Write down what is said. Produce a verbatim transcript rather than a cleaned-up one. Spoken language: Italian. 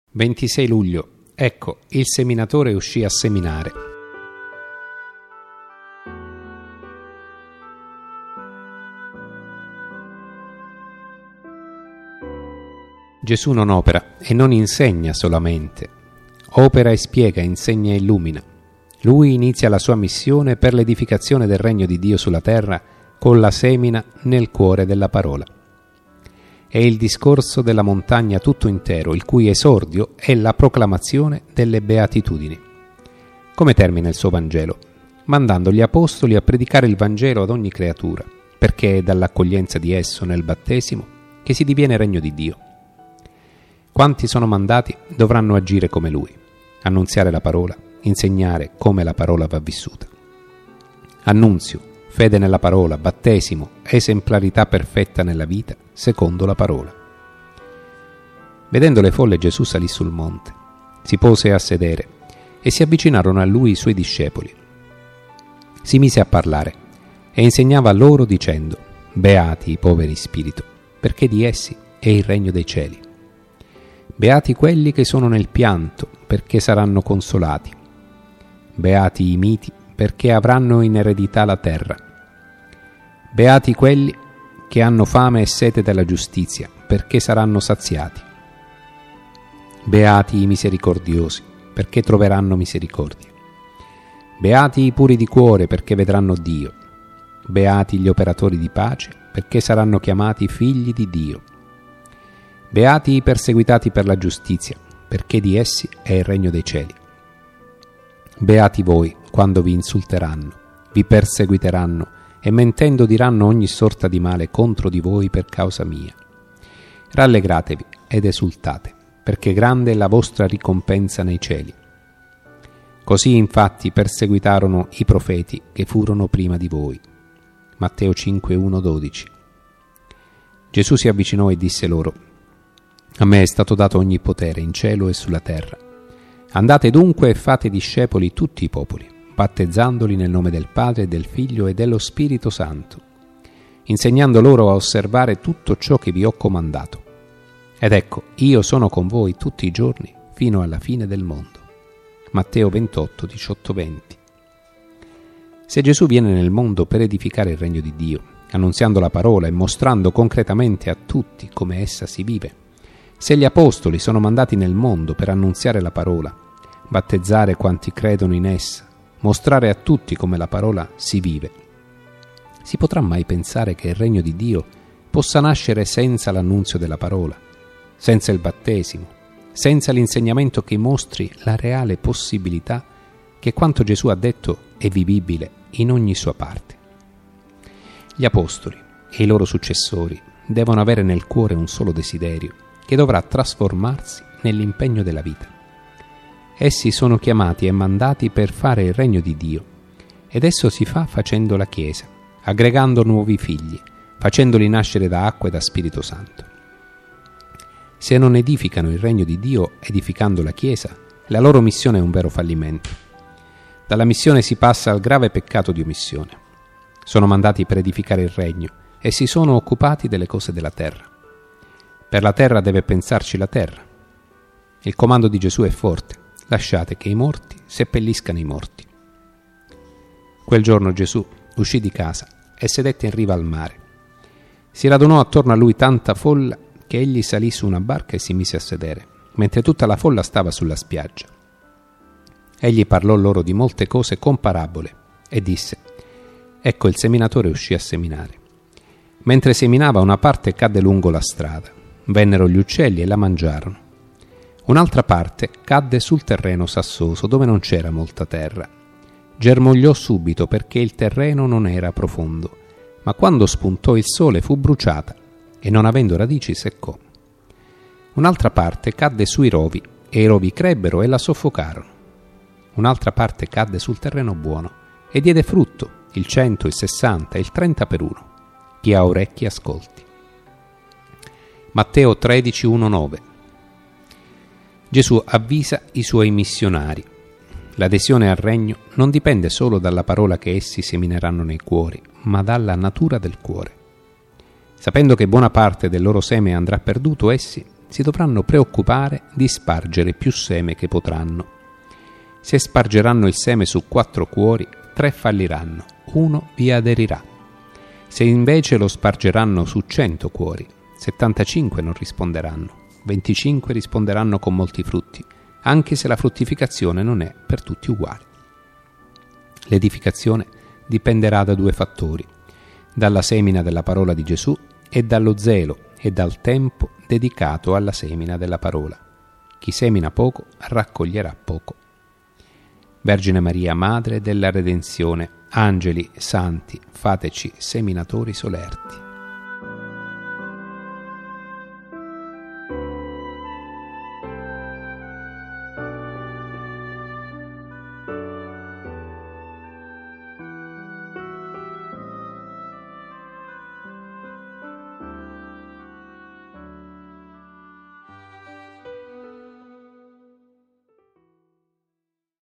ventisei luglio. Ecco, il seminatore uscì a seminare. Gesù non opera e non insegna solamente. Opera e spiega, insegna e illumina. Lui inizia la sua missione per l'edificazione del regno di Dio sulla terra con la semina nel cuore della parola. È il discorso della montagna tutto intero, il cui esordio è la proclamazione delle beatitudini. Come termina il suo Vangelo? Mandando gli apostoli a predicare il Vangelo ad ogni creatura, perché è dall'accoglienza di esso nel battesimo che si diviene regno di Dio. Quanti sono mandati dovranno agire come lui, annunziare la parola, insegnare come la parola va vissuta. Annunzio, fede nella parola, battesimo, esemplarità perfetta nella vita, secondo la parola. Vedendo le folle, Gesù salì sul monte, si pose a sedere e si avvicinarono a lui i suoi discepoli. Si mise a parlare e insegnava loro dicendo: Beati i poveri in spirito, perché di essi è il regno dei cieli. Beati quelli che sono nel pianto, perché saranno consolati. Beati i miti, perché avranno in eredità la terra. Beati quelli che hanno fame e sete della giustizia, perché saranno saziati. Beati i misericordiosi, perché troveranno misericordia. Beati i puri di cuore, perché vedranno Dio. Beati gli operatori di pace, perché saranno chiamati figli di Dio. Beati i perseguitati per la giustizia, perché di essi è il regno dei cieli. Beati voi quando vi insulteranno, vi perseguiteranno e mentendo diranno ogni sorta di male contro di voi per causa mia. Rallegratevi ed esultate, perché grande è la vostra ricompensa nei cieli. Così infatti perseguitarono i profeti che furono prima di voi. Matteo cinque, uno, dodici. Gesù si avvicinò e disse loro: A me è stato dato ogni potere in cielo e sulla terra. Andate dunque e fate discepoli tutti i popoli, battezzandoli nel nome del Padre, del Figlio e dello Spirito Santo, insegnando loro a osservare tutto ciò che vi ho comandato. Ed ecco, io sono con voi tutti i giorni fino alla fine del mondo. Matteo ventotto, diciotto, venti. Se Gesù viene nel mondo per edificare il regno di Dio, annunziando la parola e mostrando concretamente a tutti come essa si vive, se gli apostoli sono mandati nel mondo per annunziare la parola, battezzare quanti credono in essa, mostrare a tutti come la parola si vive, si potrà mai pensare che il regno di Dio possa nascere senza l'annunzio della parola, senza il battesimo, senza l'insegnamento che mostri la reale possibilità che quanto Gesù ha detto è vivibile in ogni sua parte? Gli apostoli e i loro successori devono avere nel cuore un solo desiderio, che dovrà trasformarsi nell'impegno della vita. Essi sono chiamati e mandati per fare il regno di Dio, ed esso si fa facendo la Chiesa, aggregando nuovi figli, facendoli nascere da acqua e da Spirito Santo. Se non edificano il regno di Dio edificando la Chiesa, la loro missione è un vero fallimento. Dalla missione si passa al grave peccato di omissione. Sono mandati per edificare il regno e si sono occupati delle cose della terra. Per la terra deve pensarci la terra. Il comando di Gesù è forte: lasciate che i morti seppelliscano i morti. Quel giorno Gesù uscì di casa e sedette in riva al mare. Si radunò attorno a lui tanta folla che egli salì su una barca e si mise a sedere, mentre tutta la folla stava sulla spiaggia. Egli parlò loro di molte cose con parabole e disse: Ecco, il seminatore uscì a seminare. Mentre seminava, una parte cadde lungo la strada. Vennero gli uccelli e la mangiarono. Un'altra parte cadde sul terreno sassoso, dove non c'era molta terra. Germogliò subito perché il terreno non era profondo, ma quando spuntò il sole fu bruciata e non avendo radici seccò. Un'altra parte cadde sui rovi e i rovi crebbero e la soffocarono. Un'altra parte cadde sul terreno buono e diede frutto, il cento, il sessanta e il trenta per uno. Chi ha orecchi ascolti. Matteo tredici, uno, nove. Gesù avvisa i suoi missionari. L'adesione al regno non dipende solo dalla parola che essi semineranno nei cuori, ma dalla natura del cuore. Sapendo che buona parte del loro seme andrà perduto, essi, si dovranno preoccupare di spargere più seme che potranno. Se spargeranno il seme su quattro cuori, tre falliranno, uno vi aderirà. Se invece lo spargeranno su cento cuori, settantacinque non risponderanno, venticinque risponderanno con molti frutti, anche se la fruttificazione non è per tutti uguale. L'edificazione dipenderà da due fattori: dalla semina della parola di Gesù e dallo zelo e dal tempo dedicato alla semina della parola. Chi semina poco raccoglierà poco. Vergine Maria, Madre della Redenzione, angeli, santi, fateci seminatori solerti.